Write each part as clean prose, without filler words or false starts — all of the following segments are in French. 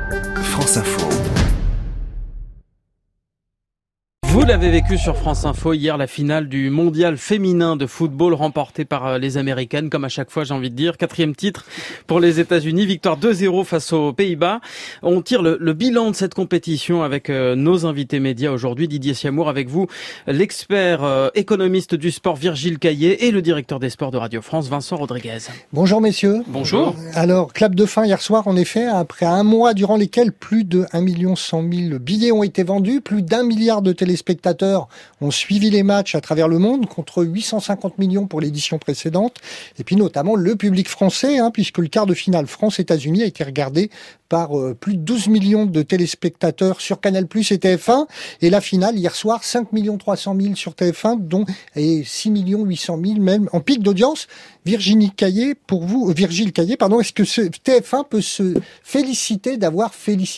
France Info. Vous l'avez vécu sur France Info hier, la finale du mondial féminin de football remportée par les Américaines, comme à chaque fois j'ai envie de dire. 4e titre pour les États-Unis, victoire 2-0 face aux Pays-Bas. On tire le bilan de cette compétition avec nos invités médias aujourd'hui. Didier Siamour avec vous, l'expert économiste du sport Virgile Caillé et le directeur des sports de Radio France Vincent Rodriguez. Bonjour messieurs. Bonjour. Alors, clap de fin hier soir en effet, après un mois durant lesquels plus de 1 100 000 billets ont été vendus, plus d'1 milliard de téléspectateurs ont suivi les matchs à travers le monde, contre 850 millions pour l'édition précédente. Et puis notamment le public français, puisque le quart de finale France-États-Unis a été regardé par plus de 12 millions de téléspectateurs sur Canal+ et TF1. Et la finale, hier soir, 5 300 000 sur TF1, dont et 6 800 000 même en pic d'audience. Virgile Caillé, est-ce que TF1 peut se féliciter d'avoir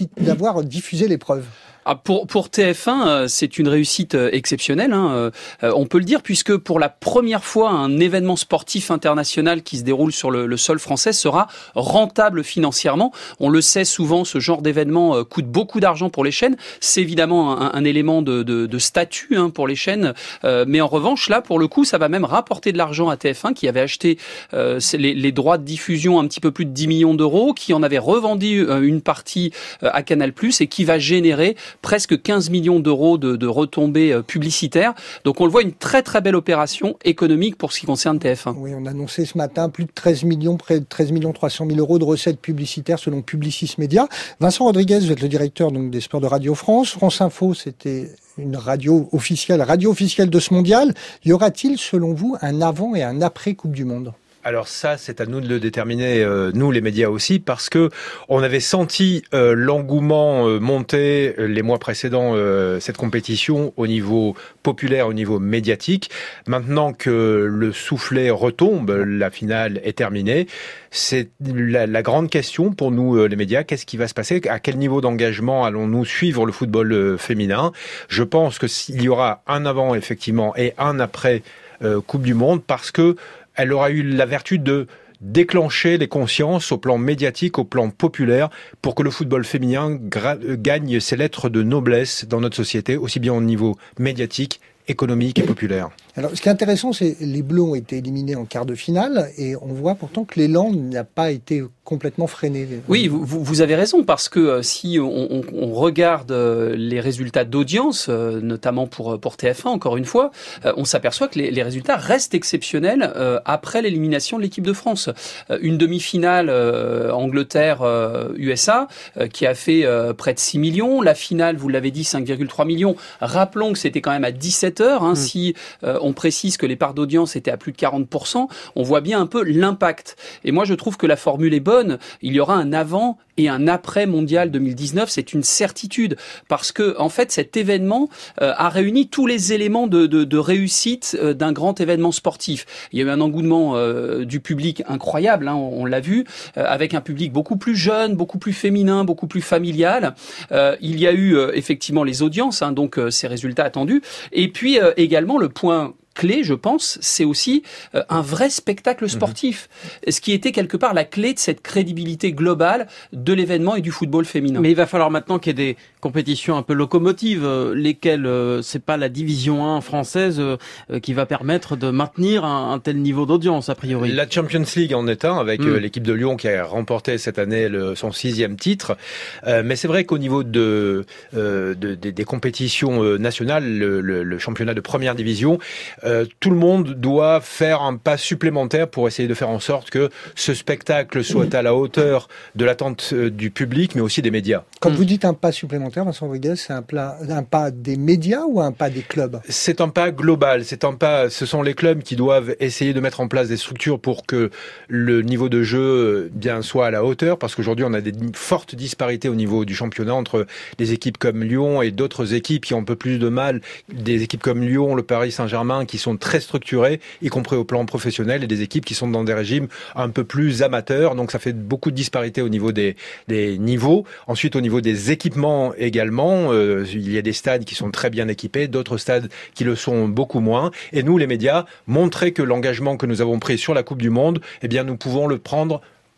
diffusé l'épreuve ? Pour TF1, c'est une réussite exceptionnelle, on peut le dire, puisque pour la première fois, un événement sportif international qui se déroule sur le sol français sera rentable financièrement. On le sait souvent, ce genre d'événement coûte beaucoup d'argent pour les chaînes. C'est évidemment un élément de statut pour les chaînes, mais en revanche, là, pour le coup, ça va même rapporter de l'argent à TF1, qui avait acheté les droits de diffusion un petit peu plus de 10 millions d'euros, qui en avait revendu une partie à Canal+, et qui va générer presque 15 millions d'euros de retombées publicitaires. Donc on le voit, une très très belle opération économique pour ce qui concerne TF1. Oui, on a annoncé ce matin plus de 13 millions, près de 13 300 000 euros de recettes publicitaires selon Publicis Média. Vincent Rodriguez, vous êtes le directeur donc des sports de Radio France. France Info, c'était une radio officielle de ce mondial. Y aura-t-il, selon vous, un avant et un après Coupe du Monde ? Alors ça, c'est à nous de le déterminer, nous les médias aussi, parce que on avait senti l'engouement monter les mois précédents cette compétition au niveau populaire, au niveau médiatique. Maintenant que le soufflet retombe, la finale est terminée. C'est la grande question pour nous les médias. Qu'est-ce qui va se passer ? À quel niveau d'engagement allons-nous suivre le football féminin ? Je pense que s'il y aura un avant effectivement et un après Coupe du Monde, parce que elle aura eu la vertu de déclencher les consciences au plan médiatique, au plan populaire, pour que le football féminin gagne ses lettres de noblesse dans notre société, aussi bien au niveau médiatique, économique et populaire. Alors, ce qui est intéressant, c'est que les Bleus ont été éliminés en quart de finale et on voit pourtant que l'élan n'a pas été complètement freiné. Oui, vous avez raison, parce que si on regarde les résultats d'audience, notamment pour TF1, encore une fois, on s'aperçoit que les résultats restent exceptionnels après l'élimination de l'équipe de France. Une demi-finale Angleterre-USA qui a fait près de 6 millions. La finale, vous l'avez dit, 5,3 millions. Rappelons que c'était quand même à 17 heures. Si on précise que les parts d'audience étaient à plus de 40%, on voit bien un peu l'impact. Et moi, je trouve que la formule est bonne. Il y aura un avant et un après mondial 2019, c'est une certitude, parce que en fait cet événement a réuni tous les éléments de réussite d'un grand événement sportif. Il y a eu un engouement du public incroyable, on l'a vu, avec un public beaucoup plus jeune, beaucoup plus féminin, beaucoup plus familial. Il y a eu effectivement les audiences, donc ces résultats attendus, et puis également le point clé, je pense, c'est aussi un vrai spectacle sportif, ce qui était quelque part la clé de cette crédibilité globale de l'événement et du football féminin. Mais il va falloir maintenant qu'il y ait des compétitions un peu locomotives, lesquelles c'est pas la division 1 française qui va permettre de maintenir un tel niveau d'audience, a priori. La Champions League en est un, avec l'équipe de Lyon qui a remporté cette année son 6e titre. Mais c'est vrai qu'au niveau des compétitions nationales, le championnat de première division, tout le monde doit faire un pas supplémentaire pour essayer de faire en sorte que ce spectacle soit à la hauteur de l'attente du public, mais aussi des médias. Quand vous dites un pas supplémentaire, Vincent Rodriguez, c'est un pas des médias ou un pas des clubs ? C'est un pas global, ce sont les clubs qui doivent essayer de mettre en place des structures pour que le niveau de jeu soit à la hauteur, parce qu'aujourd'hui on a des fortes disparités au niveau du championnat entre des équipes comme Lyon et d'autres équipes qui ont un peu plus de mal, des équipes comme Lyon, le Paris Saint-Germain, qui sont très structurées, y compris au plan professionnel, et des équipes qui sont dans des régimes un peu plus amateurs, donc ça fait beaucoup de disparités au niveau des niveaux. Ensuite, au niveau des équipements également, il y a des stades qui sont très bien équipés, d'autres stades qui le sont beaucoup moins, et nous, les médias, montrer que l'engagement que nous avons pris sur la Coupe du Monde, nous pouvons le prendre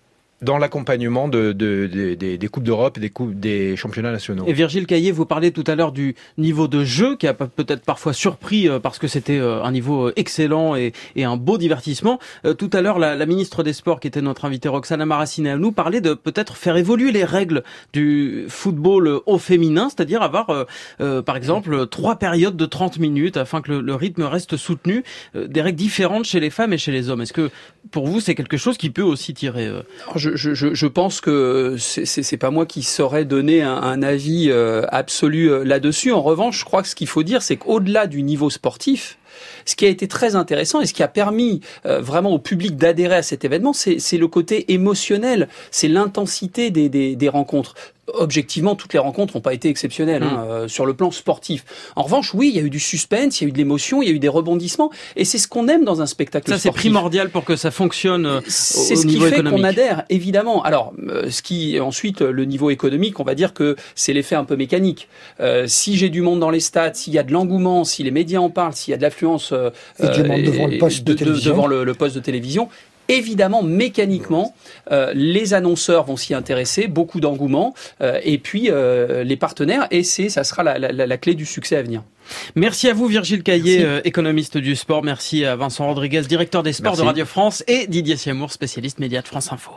dans l'accompagnement des Coupes d'Europe et des championnats nationaux. Et Virgile Caillé, vous parlez tout à l'heure du niveau de jeu qui a peut-être parfois surpris parce que c'était un niveau excellent et un beau divertissement. Tout à l'heure, la ministre des Sports, qui était notre invitée Roxana Maracineanu, parlait de peut-être faire évoluer les règles du football au féminin, c'est-à-dire avoir par exemple 3 périodes de 30 minutes afin que le rythme reste soutenu, des règles différentes chez les femmes et chez les hommes. Est-ce que pour vous c'est quelque chose qui peut aussi tirer Je pense que c'est pas moi qui saurais donner un avis absolu là-dessus. En revanche, je crois que ce qu'il faut dire, c'est qu'au-delà du niveau sportif, ce qui a été très intéressant et ce qui a permis vraiment au public d'adhérer à cet événement, c'est le côté émotionnel, c'est l'intensité des rencontres. Objectivement, toutes les rencontres n'ont pas été exceptionnelles sur le plan sportif. En revanche, oui, il y a eu du suspense, il y a eu de l'émotion, il y a eu des rebondissements, et c'est ce qu'on aime dans un spectacle sportif. Ça, c'est primordial pour que ça fonctionne au niveau économique. C'est ce qui fait qu'on adhère, évidemment. Alors, ensuite, le niveau économique, on va dire que c'est l'effet un peu mécanique. Si j'ai du monde dans les stades, s'il y a de l'engouement, si les médias en parlent, s'il y a de l'affluence devant le poste de télévision. Devant le poste de télévision, évidemment, mécaniquement, les annonceurs vont s'y intéresser, beaucoup d'engouement, et puis les partenaires, et ça sera la clé du succès à venir. Merci à vous Virgile Caillé, économiste du sport. Merci à Vincent Rodriguez, directeur des sports de Radio France, et Didier Siamour, spécialiste média de France Info.